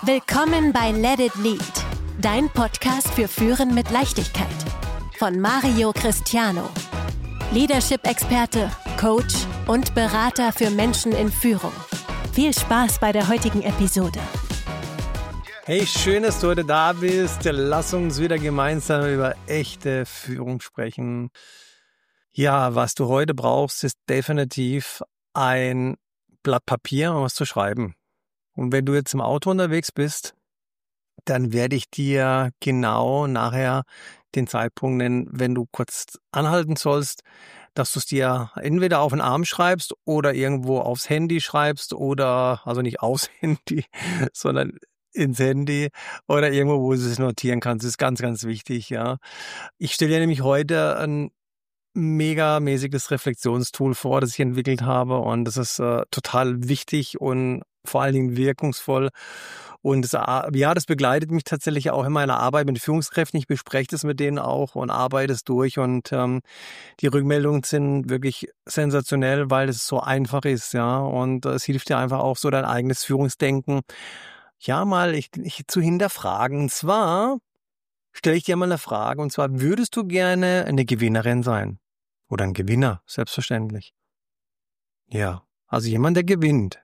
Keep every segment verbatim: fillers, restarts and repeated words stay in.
Willkommen bei Let It Lead, dein Podcast für Führen mit Leichtigkeit. Von Mario Cristiano, Leadership-Experte, Coach und Berater für Menschen in Führung. Viel Spaß bei der heutigen Episode. Hey, schön, dass du heute da bist. Lass uns wieder gemeinsam über echte Führung sprechen. Ja, was du heute brauchst, ist definitiv ein Blatt Papier, um was zu schreiben. Und wenn du jetzt im Auto unterwegs bist, dann werde ich dir genau nachher den Zeitpunkt nennen, wenn du kurz anhalten sollst, dass du es dir entweder auf den Arm schreibst oder irgendwo aufs Handy schreibst oder, also nicht aufs Handy, sondern ins Handy oder irgendwo, wo du es notieren kannst. Das ist ganz, ganz wichtig, ja. Ich stelle dir nämlich heute ein megamäßiges Reflexionstool vor, das ich entwickelt habe, und das ist äh, total wichtig und vor allen Dingen wirkungsvoll. Und das, ja, das begleitet mich tatsächlich auch in meiner Arbeit mit Führungskräften. Ich bespreche das mit denen auch und arbeite es durch. Und ähm, die Rückmeldungen sind wirklich sensationell, weil es so einfach ist, ja. Und äh, es hilft dir einfach auch so, dein eigenes Führungsdenken ja mal ich, ich, zu hinterfragen. Und zwar stelle ich dir mal eine Frage. Und zwar, würdest du gerne eine Gewinnerin sein? Oder ein Gewinner, selbstverständlich. Ja, also jemand, der gewinnt.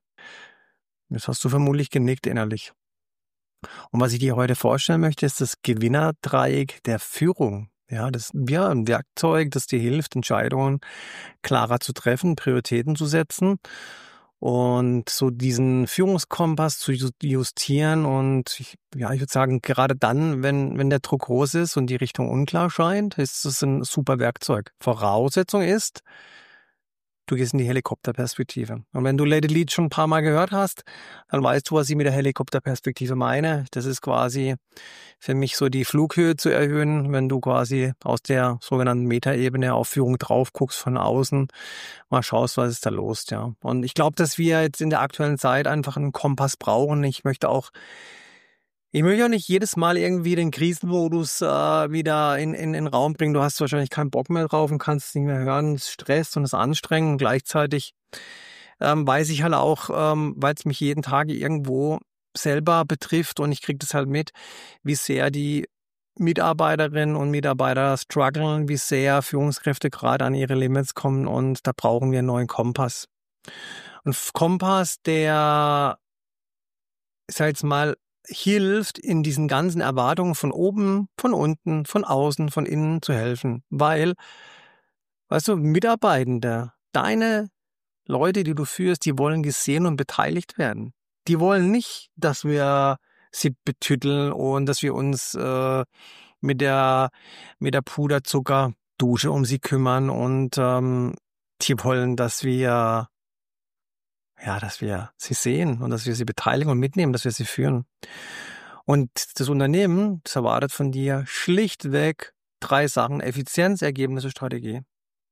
Das hast du vermutlich genickt innerlich. Und was ich dir heute vorstellen möchte, ist das Gewinnerdreieck der Führung. Ja, das ist ja ein Werkzeug, das dir hilft, Entscheidungen klarer zu treffen, Prioritäten zu setzen und so diesen Führungskompass zu justieren. Und ich, ja, ich würde sagen, gerade dann, wenn, wenn der Druck groß ist und die Richtung unklar scheint, ist es ein super Werkzeug. Voraussetzung ist, du gehst in die Helikopterperspektive. Und wenn du Let It Lead schon ein paar Mal gehört hast, dann weißt du, was ich mit der Helikopterperspektive meine. Das ist quasi für mich so die Flughöhe zu erhöhen, wenn du quasi aus der sogenannten Metaebene auf Führung drauf guckst von außen, mal schaust, was ist da los, ja. Und ich glaube, dass wir jetzt in der aktuellen Zeit einfach einen Kompass brauchen. Ich möchte auch Ich möchte auch nicht jedes Mal irgendwie den Krisenmodus äh, wieder in, in, in den Raum bringen. Du hast wahrscheinlich keinen Bock mehr drauf und kannst es nicht mehr hören. Es stresst und es anstrengend. Und gleichzeitig ähm, weiß ich halt auch, ähm, weil es mich jeden Tag irgendwo selber betrifft und ich kriege das halt mit, wie sehr die Mitarbeiterinnen und Mitarbeiter strugglen, wie sehr Führungskräfte gerade an ihre Limits kommen, und da brauchen wir einen neuen Kompass. Ein Kompass, der, ich sag jetzt mal, hilft, in diesen ganzen Erwartungen von oben, von unten, von außen, von innen zu helfen. Weil, weißt du, Mitarbeitende, deine Leute, die du führst, die wollen gesehen und beteiligt werden. Die wollen nicht, dass wir sie betütteln und dass wir uns äh, mit der mit der Puderzuckerdusche um sie kümmern, und ähm, die wollen, dass wir ja, dass wir sie sehen und dass wir sie beteiligen und mitnehmen, dass wir sie führen. Und das Unternehmen, das erwartet von dir schlichtweg drei Sachen: Effizienz, Ergebnisse, Strategie.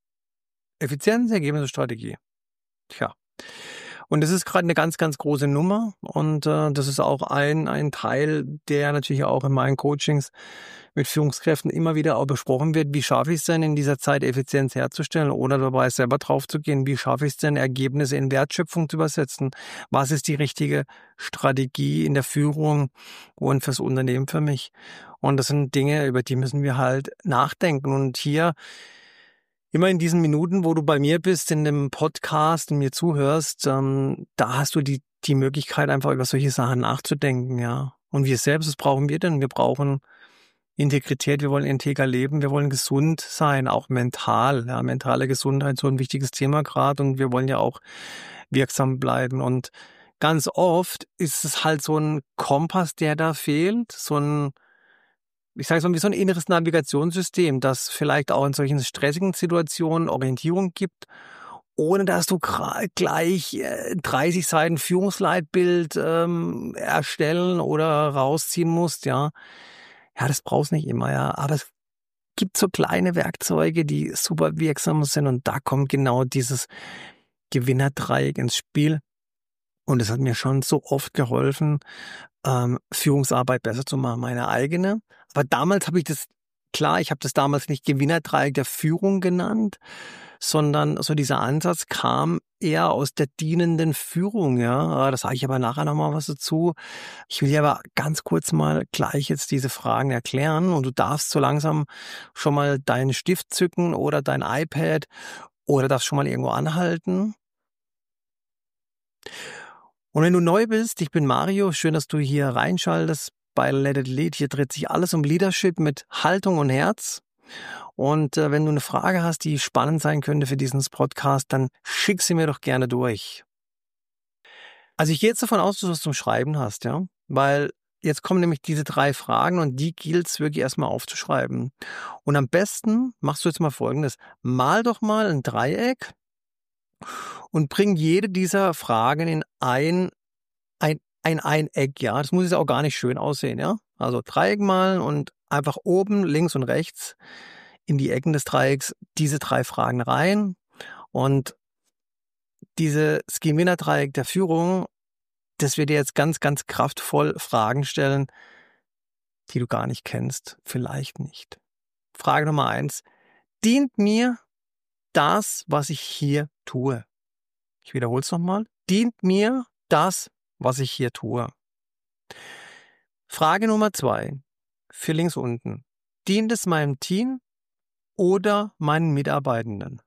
Effizienz, Ergebnisse, Strategie. Tja. Und das ist gerade eine ganz, ganz große Nummer, und äh, das ist auch ein ein Teil, der natürlich auch in meinen Coachings mit Führungskräften immer wieder auch besprochen wird. Wie schaffe ich es denn, in dieser Zeit Effizienz herzustellen, oder dabei selber drauf zu gehen? Wie schaffe ich es denn, Ergebnisse in Wertschöpfung zu übersetzen? Was ist die richtige Strategie in der Führung und fürs Unternehmen für mich? Und das sind Dinge, über die müssen wir halt nachdenken. Und hier immer in diesen Minuten, wo du bei mir bist, in dem Podcast und mir zuhörst, ähm, da hast du die die Möglichkeit, einfach über solche Sachen nachzudenken, ja. Und wir selbst, was brauchen wir denn? Wir brauchen Integrität, wir wollen integer leben, wir wollen gesund sein, auch mental. Ja, mentale Gesundheit, so ein wichtiges Thema gerade, und wir wollen ja auch wirksam bleiben. Und ganz oft ist es halt so ein Kompass, der da fehlt, so ein Ich sage es mal, wie so ein inneres Navigationssystem, das vielleicht auch in solchen stressigen Situationen Orientierung gibt, ohne dass du gleich dreißig Seiten Führungsleitbild ähm, erstellen oder rausziehen musst, ja. Ja, das brauchst nicht immer, ja. Aber es gibt so kleine Werkzeuge, die super wirksam sind, und da kommt genau dieses Gewinnerdreieck ins Spiel. Und es hat mir schon so oft geholfen, ähm, Führungsarbeit besser zu machen, meine eigene. Aber damals habe ich das, klar, ich habe das damals nicht Gewinnerdreieck der Führung genannt, sondern so dieser Ansatz kam eher aus der dienenden Führung, ja. Da sage ich aber nachher nochmal was dazu. Ich will dir aber ganz kurz mal gleich jetzt diese Fragen erklären und du darfst so langsam schon mal deinen Stift zücken oder dein iPad oder darfst schon mal irgendwo anhalten. Und wenn du neu bist, ich bin Mario, schön, dass du hier reinschaltest bei Let It Lead. Hier dreht sich alles um Leadership mit Haltung und Herz. Und äh, wenn du eine Frage hast, die spannend sein könnte für diesen Podcast, dann schick sie mir doch gerne durch. Also ich gehe jetzt davon aus, dass du was zum Schreiben hast, ja, weil jetzt kommen nämlich diese drei Fragen und die gilt es wirklich erstmal aufzuschreiben. Und am besten machst du jetzt mal Folgendes. Mal doch mal ein Dreieck und bring jede dieser Fragen in ein, ein, ein Eineck, ja. Das muss jetzt auch gar nicht schön aussehen, ja. Also Dreieck malen und einfach oben, links und rechts in die Ecken des Dreiecks diese drei Fragen rein. Und dieses Schemina-Dreieck der Führung, das wird dir jetzt ganz, ganz kraftvoll Fragen stellen, die du gar nicht kennst, vielleicht nicht. Frage Nummer eins. Dient mir das, was ich hier tue? Ich wiederhole es nochmal. Dient mir das, was ich hier tue? Frage Nummer zwei. Für links unten. Dient es meinem Team oder meinen Mitarbeitenden?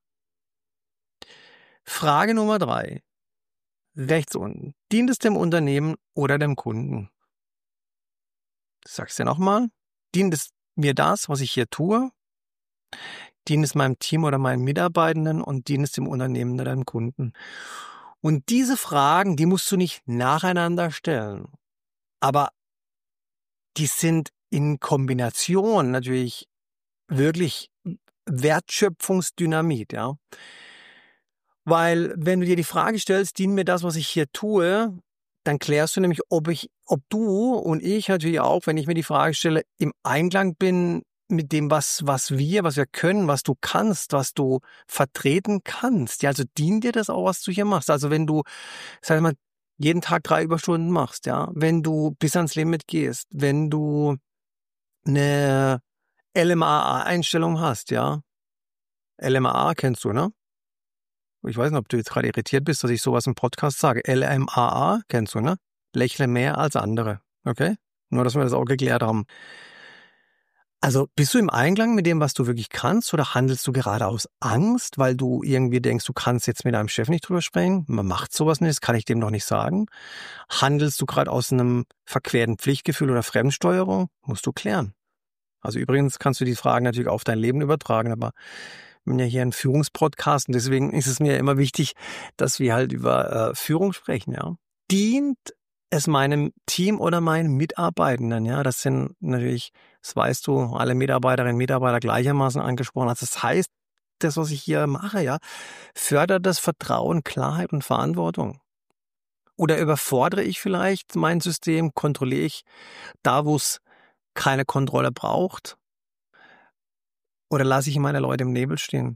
Frage Nummer drei. Rechts unten. Dient es dem Unternehmen oder dem Kunden? Ich sag's dir nochmal. Dient es mir das, was ich hier tue? Dient es meinem Team oder meinen Mitarbeitenden und dient es dem Unternehmen oder dem Kunden? Und diese Fragen, die musst du nicht nacheinander stellen. Aber die sind in Kombination natürlich wirklich Wertschöpfungsdynamit, ja. Weil wenn du dir die Frage stellst, dient mir das, was ich hier tue, dann klärst du nämlich, ob ich, ob du und ich natürlich auch, wenn ich mir die Frage stelle, im Einklang bin mit dem, was, was wir, was wir können, was du kannst, was du vertreten kannst. Ja, also dient dir das auch, was du hier machst. Also wenn du, sag ich mal, jeden Tag drei Überstunden machst, ja, wenn du bis ans Limit gehst, wenn du eine L M A A-Einstellung hast, ja. L M A A kennst du, ne? Ich weiß nicht, ob du jetzt gerade irritiert bist, dass ich sowas im Podcast sage. L M A A kennst du, ne? Lächle mehr als andere, okay? Nur, dass wir das auch geklärt haben. Also bist du im Einklang mit dem, was du wirklich kannst, oder handelst du gerade aus Angst, weil du irgendwie denkst, du kannst jetzt mit deinem Chef nicht drüber sprechen? Man macht sowas nicht, das kann ich dem noch nicht sagen. Handelst du gerade aus einem verquerten Pflichtgefühl oder Fremdsteuerung? Musst du klären. Also übrigens kannst du die Fragen natürlich auf dein Leben übertragen, aber ich bin ja hier ein Führungspodcast und deswegen ist es mir immer wichtig, dass wir halt über äh, Führung sprechen, ja. Dient es meinem Team oder meinen Mitarbeitenden, ja? Das sind natürlich, das weißt du, alle Mitarbeiterinnen und Mitarbeiter gleichermaßen angesprochen. Also das heißt, das, was ich hier mache, ja, fördert das Vertrauen, Klarheit und Verantwortung. Oder überfordere ich vielleicht mein System, kontrolliere ich da, wo es keine Kontrolle braucht? Oder lasse ich meine Leute im Nebel stehen?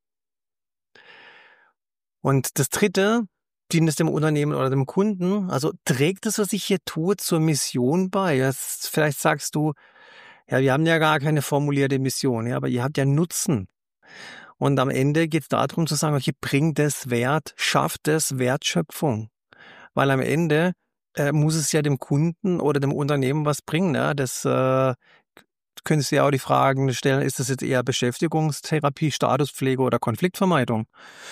Und das Dritte, dient es dem Unternehmen oder dem Kunden? Also trägt es, was ich hier tue, zur Mission bei? Das, vielleicht sagst du, ja, wir haben ja gar keine formulierte Mission, ja, aber ihr habt ja Nutzen. Und am Ende geht es darum zu sagen, okay, bringt es Wert, schafft es Wertschöpfung? Weil am Ende äh, muss es ja dem Kunden oder dem Unternehmen was bringen. Ja? Das äh, könntest du ja auch die Fragen stellen, ist das jetzt eher Beschäftigungstherapie, Statuspflege oder Konfliktvermeidung?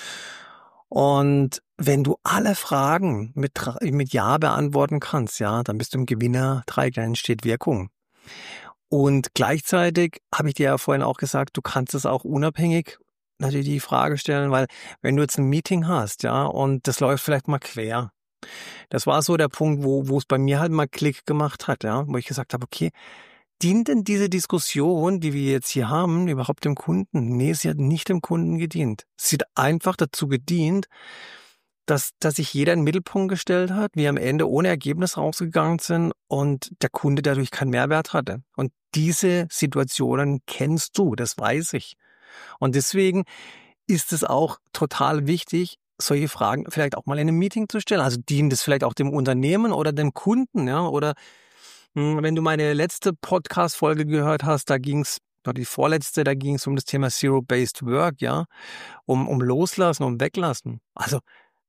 Und wenn du alle Fragen mit, mit Ja beantworten kannst, ja, dann bist du im Gewinner-Dreieck, dann entsteht Wirkung. Und gleichzeitig habe ich dir ja vorhin auch gesagt, du kannst es auch unabhängig natürlich die Frage stellen, weil wenn du jetzt ein Meeting hast, ja, und das läuft vielleicht mal quer. Das war so der Punkt, wo, wo es bei mir halt mal Klick gemacht hat, ja, wo ich gesagt habe, okay, dient denn diese Diskussion, die wir jetzt hier haben, überhaupt dem Kunden? Nee, sie hat nicht dem Kunden gedient. Sie hat einfach dazu gedient, dass, dass sich jeder in den Mittelpunkt gestellt hat, wir am Ende ohne Ergebnis rausgegangen sind und der Kunde dadurch keinen Mehrwert hatte. Und diese Situationen kennst du, das weiß ich. Und deswegen ist es auch total wichtig, solche Fragen vielleicht auch mal in einem Meeting zu stellen. Also dient es vielleicht auch dem Unternehmen oder dem Kunden, ja, oder wenn du meine letzte Podcast-Folge gehört hast, da ging's, oder die vorletzte, da ging es um das Thema Zero-Based Work, ja, um, um Loslassen, um Weglassen. Also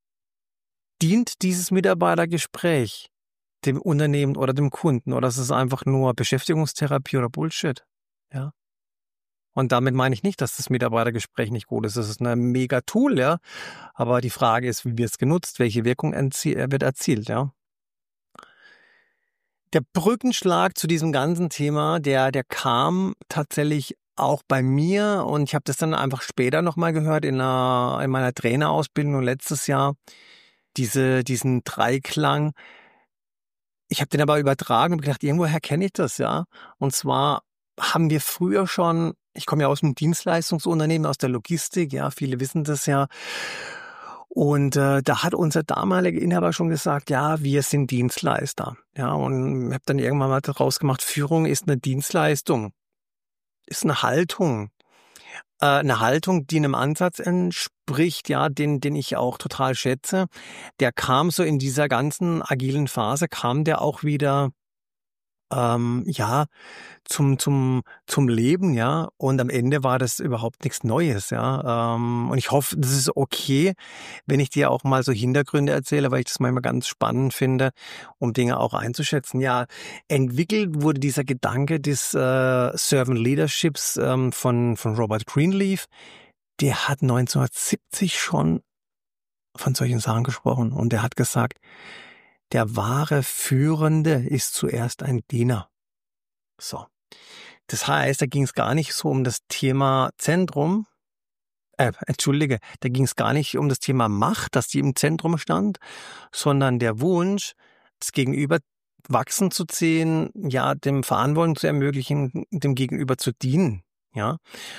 dient dieses Mitarbeitergespräch dem Unternehmen oder dem Kunden, oder ist es einfach nur Beschäftigungstherapie oder Bullshit? Ja. Und damit meine ich nicht, dass das Mitarbeitergespräch nicht gut ist. Das ist ein mega Tool, ja. Aber die Frage ist, wie wird es genutzt? Welche Wirkung wird erzielt, ja? Der Brückenschlag zu diesem ganzen Thema, der, der kam tatsächlich auch bei mir, und ich habe das dann einfach später nochmal gehört in, einer, in meiner Trainerausbildung letztes Jahr, diese, diesen Dreiklang. Ich habe den aber übertragen und gedacht, irgendwoher kenne ich das, ja. Und zwar haben wir früher schon, ich komme ja aus einem Dienstleistungsunternehmen, aus der Logistik, ja, viele wissen das ja. Und äh, da hat unser damaliger Inhaber schon gesagt, ja, wir sind Dienstleister. Ja, und ich habe dann irgendwann mal daraus gemacht, Führung ist eine Dienstleistung, ist eine Haltung. Äh, eine Haltung, die einem Ansatz entspricht, ja, den, den ich auch total schätze. Der kam so in dieser ganzen agilen Phase, kam der auch wieder ähm, ja, zum, zum, zum Leben, ja. Und am Ende war das überhaupt nichts Neues, ja. Ähm, und ich hoffe, das ist okay, wenn ich dir auch mal so Hintergründe erzähle, weil ich das manchmal ganz spannend finde, um Dinge auch einzuschätzen. Ja, entwickelt wurde dieser Gedanke des äh, Servant Leaderships ähm, von, von Robert Greenleaf. Der hat neunzehnhundertsiebzig schon von solchen Sachen gesprochen, und der hat gesagt, der wahre Führende ist zuerst ein Diener. So. Das heißt, da ging es gar nicht so um das Thema Zentrum, äh, entschuldige, da ging es gar nicht um das Thema Macht, dass die im Zentrum stand, sondern der Wunsch, das Gegenüber wachsen zu sehen, ja, dem Verantwortung zu ermöglichen, dem Gegenüber zu dienen, ja.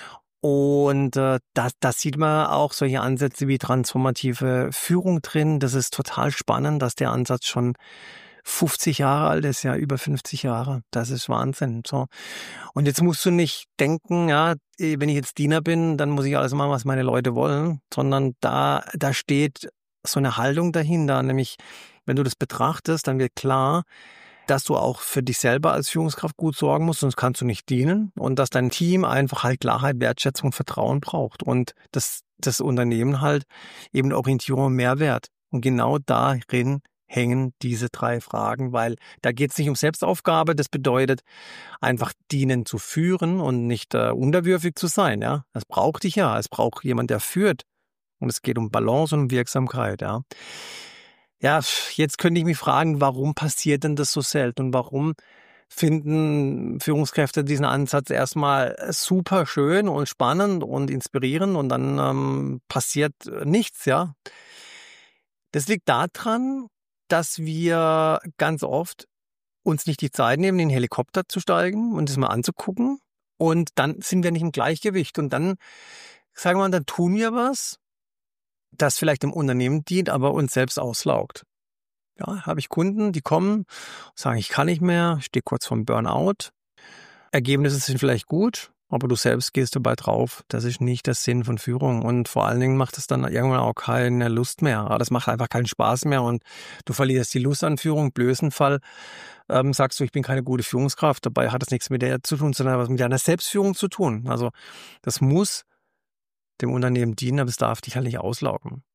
Und äh, da, da sieht man auch solche Ansätze wie transformative Führung drin. Das ist total spannend, dass der Ansatz schon fünfzig Jahre alt ist, ja, über fünfzig Jahre. Das ist Wahnsinn. So. Und jetzt musst du nicht denken, ja, wenn ich jetzt Diener bin, dann muss ich alles machen, was meine Leute wollen, sondern da, da steht so eine Haltung dahinter. Nämlich, wenn du das betrachtest, dann wird klar, dass du auch für dich selber als Führungskraft gut sorgen musst, sonst kannst du nicht dienen, und dass dein Team einfach halt Klarheit, Wertschätzung und Vertrauen braucht und das, das Unternehmen halt eben Orientierung und Mehrwert. Und genau darin hängen diese drei Fragen, weil da geht es nicht um Selbstaufgabe, das bedeutet einfach dienen zu führen und nicht äh, unterwürfig zu sein, ja. Das braucht dich ja, es braucht jemand, der führt, und es geht um Balance und um Wirksamkeit, ja. Ja, jetzt könnte ich mich fragen, warum passiert denn das so selten und warum finden Führungskräfte diesen Ansatz erstmal super schön und spannend und inspirierend, und dann ähm, passiert nichts, ja? Das liegt daran, dass wir ganz oft uns nicht die Zeit nehmen, in den Helikopter zu steigen und das mal anzugucken, und dann sind wir nicht im Gleichgewicht, und dann, sagen wir mal, dann tun wir was, das vielleicht dem Unternehmen dient, aber uns selbst auslaugt. Ja, habe ich Kunden, die kommen, sagen, ich kann nicht mehr, ich stehe kurz vorm Burnout. Ergebnisse sind vielleicht gut, aber du selbst gehst dabei drauf. Das ist nicht der Sinn von Führung, und vor allen Dingen macht es dann irgendwann auch keine Lust mehr. Das macht einfach keinen Spaß mehr, und du verlierst die Lust an Führung. Im blöden Fall ähm, sagst du, ich bin keine gute Führungskraft. Dabei hat das nichts mit der zu tun, sondern was mit deiner Selbstführung zu tun. Also das muss dem Unternehmen dienen, aber es darf dich halt nicht auslaugen.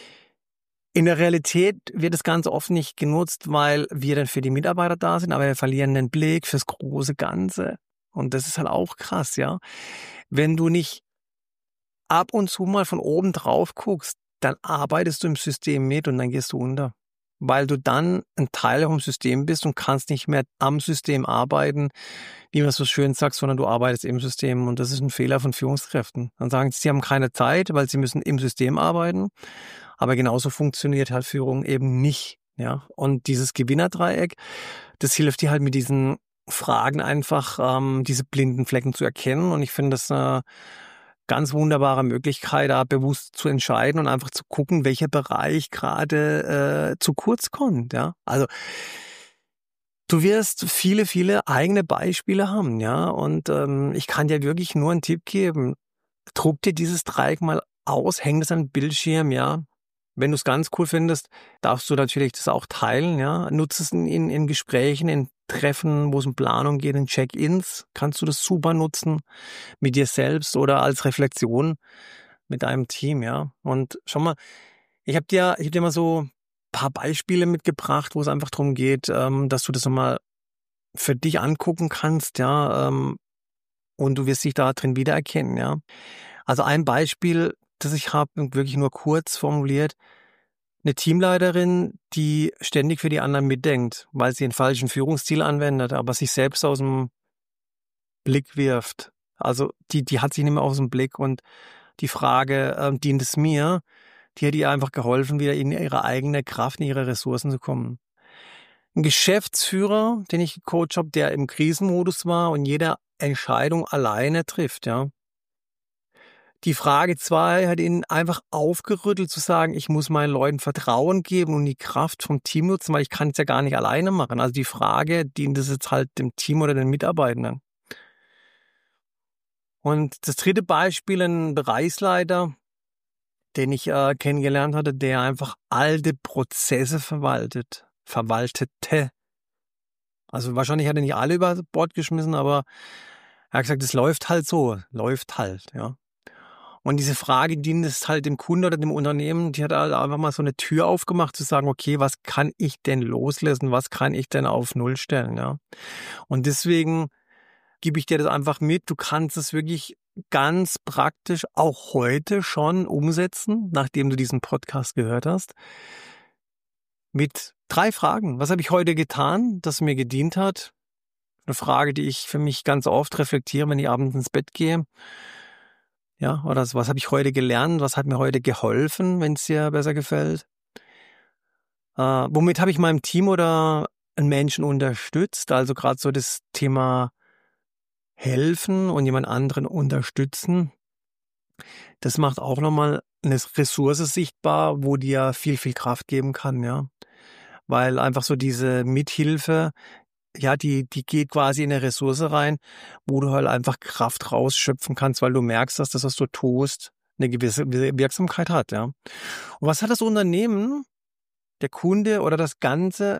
In der Realität wird das Ganze oft nicht genutzt, weil wir dann für die Mitarbeiter da sind, aber wir verlieren den Blick fürs große Ganze. Und das ist halt auch krass, ja. Wenn du nicht ab und zu mal von oben drauf guckst, dann arbeitest du im System mit und dann gehst du unter. Weil du dann ein Teil vom System bist und kannst nicht mehr am System arbeiten, wie man so schön sagt, sondern du arbeitest im System, und das ist ein Fehler von Führungskräften. Dann sagen sie, sie haben keine Zeit, weil sie müssen im System arbeiten, aber genauso funktioniert halt Führung eben nicht, ja. Und dieses Gewinnerdreieck, das hilft dir halt mit diesen Fragen einfach, ähm, diese blinden Flecken zu erkennen, und ich finde das eine ganz wunderbare Möglichkeit, da bewusst zu entscheiden und einfach zu gucken, welcher Bereich gerade äh, zu kurz kommt, ja. Also du wirst viele, viele eigene Beispiele haben, ja, und ähm, ich kann dir wirklich nur einen Tipp geben. Druck dir dieses Dreieck mal aus, häng das an den Bildschirm, ja. Wenn du es ganz cool findest, darfst du natürlich das auch teilen, ja. Nutze es in, in, in Gesprächen, in Treffen, wo es um Planung geht, in Check-ins, kannst du das super nutzen mit dir selbst oder als Reflexion mit deinem Team, ja. Und schau mal, ich habe dir, ich hab dir mal so paar Beispiele mitgebracht, wo es einfach darum geht, ähm, dass du das nochmal für dich angucken kannst, ja, ähm, und du wirst dich da drin wiedererkennen, ja. Also ein Beispiel, das ich habe, wirklich nur kurz formuliert: Eine Teamleiterin, die ständig für die anderen mitdenkt, weil sie einen falschen Führungsstil anwendet, aber sich selbst aus dem Blick wirft. Also die, die hat sich nicht mehr aus dem Blick, und die Frage, ähm, dient es mir, die hat ihr einfach geholfen, wieder in ihre eigene Kraft, in ihre Ressourcen zu kommen. Ein Geschäftsführer, den ich gecoacht habe, der im Krisenmodus war und jede Entscheidung alleine trifft, ja. Die Frage zwei hat ihn einfach aufgerüttelt, zu sagen, ich muss meinen Leuten Vertrauen geben und die Kraft vom Team nutzen, weil ich kann es ja gar nicht alleine machen. Also die Frage, dient es jetzt halt dem Team oder den Mitarbeitenden? Und das dritte Beispiel, ein Bereichsleiter, den ich äh, kennengelernt hatte, der einfach alte Prozesse verwaltet, verwaltete. Also wahrscheinlich hat er nicht alle über Bord geschmissen, aber er hat gesagt, es läuft halt so, läuft halt, ja. Und diese Frage, dient es halt dem Kunden oder dem Unternehmen, die hat halt einfach mal so eine Tür aufgemacht, zu sagen, okay, was kann ich denn loslassen, was kann ich denn auf Null stellen, ja. Und deswegen gebe ich dir das einfach mit, du kannst es wirklich ganz praktisch auch heute schon umsetzen, nachdem du diesen Podcast gehört hast, mit drei Fragen. Was habe ich heute getan, das mir gedient hat? Eine Frage, die ich für mich ganz oft reflektiere, wenn ich abends ins Bett gehe. Ja, oder was habe ich heute gelernt? Was hat mir heute geholfen, wenn es dir besser gefällt? Äh, womit habe ich meinem Team oder einen Menschen unterstützt? Also gerade so das Thema helfen und jemand anderen unterstützen. Das macht auch nochmal eine Ressource sichtbar, wo dir viel, viel Kraft geben kann, ja. Weil einfach so diese Mithilfe, ja, die, die geht quasi in eine Ressource rein, wo du halt einfach Kraft rausschöpfen kannst, weil du merkst, dass das, was du tust, eine gewisse Wirksamkeit hat, ja. Und was hat das Unternehmen, der Kunde oder das ganze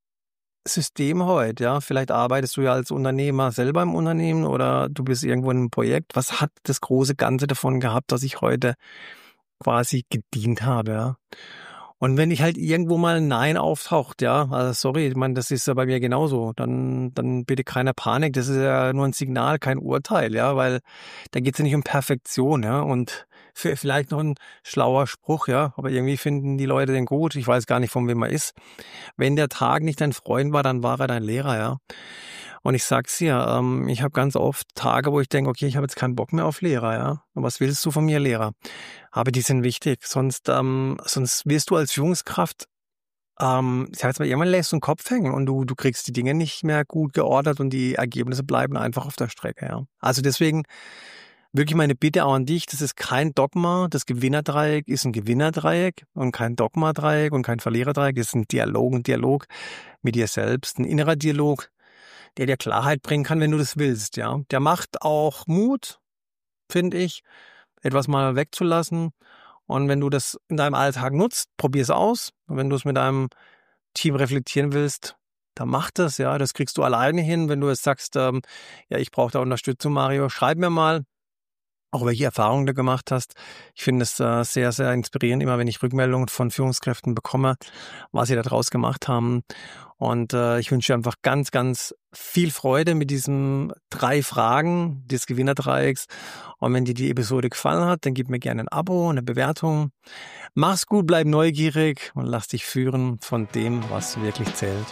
System heute, ja? Vielleicht arbeitest du ja als Unternehmer selber im Unternehmen oder du bist irgendwo in einem Projekt. Was hat das große Ganze davon gehabt, dass ich heute quasi gedient habe, ja? Und wenn ich halt irgendwo mal ein Nein auftaucht, ja, also sorry, ich meine, das ist ja bei mir genauso, dann, dann bitte keine Panik, das ist ja nur ein Signal, kein Urteil, ja, weil da geht es ja nicht um Perfektion, ja, und für vielleicht noch ein schlauer Spruch, ja, aber irgendwie finden die Leute den gut, ich weiß gar nicht, von wem er ist. Wenn der Tag nicht dein Freund war, dann war er dein Lehrer, ja. Und ich sag's dir, ähm, ich habe ganz oft Tage, wo ich denke, okay, ich habe jetzt keinen Bock mehr auf Lehrer, ja. Und was willst du von mir, Lehrer? Aber die sind wichtig, sonst, ähm, sonst wirst du als Führungskraft, ähm, ich sag jetzt mal, irgendwann lässt du den Kopf hängen und du, du kriegst die Dinge nicht mehr gut geordnet und die Ergebnisse bleiben einfach auf der Strecke, ja. Also deswegen wirklich meine Bitte auch an dich, das ist kein Dogma, das Gewinnerdreieck ist ein Gewinnerdreieck und kein Dogmadreieck und kein Verliererdreieck, das ist ein Dialog, ein Dialog mit dir selbst, ein innerer Dialog, der dir Klarheit bringen kann, wenn du das willst, ja. Der macht auch Mut, finde ich, etwas mal wegzulassen. Und wenn du das in deinem Alltag nutzt, probier es aus. Und wenn du es mit deinem Team reflektieren willst, dann mach das, ja. Das kriegst du alleine hin. Wenn du jetzt sagst, ähm, ja, ich brauche da Unterstützung, Mario, schreib mir mal, auch welche Erfahrungen du gemacht hast. Ich finde es äh, sehr, sehr inspirierend, immer wenn ich Rückmeldungen von Führungskräften bekomme, was sie da draus gemacht haben. Und äh, ich wünsche dir einfach ganz, ganz viel Freude mit diesen drei Fragen des Gewinnerdreiecks. Und wenn dir die Episode gefallen hat, dann gib mir gerne ein Abo, eine Bewertung. Mach's gut, bleib neugierig und lass dich führen von dem, was wirklich zählt.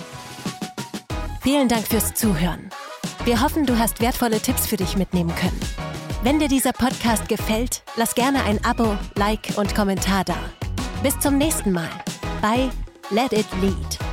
Vielen Dank fürs Zuhören. Wir hoffen, du hast wertvolle Tipps für dich mitnehmen können. Wenn dir dieser Podcast gefällt, lass gerne ein Abo, Like und Kommentar da. Bis zum nächsten Mal bei Let It Lead.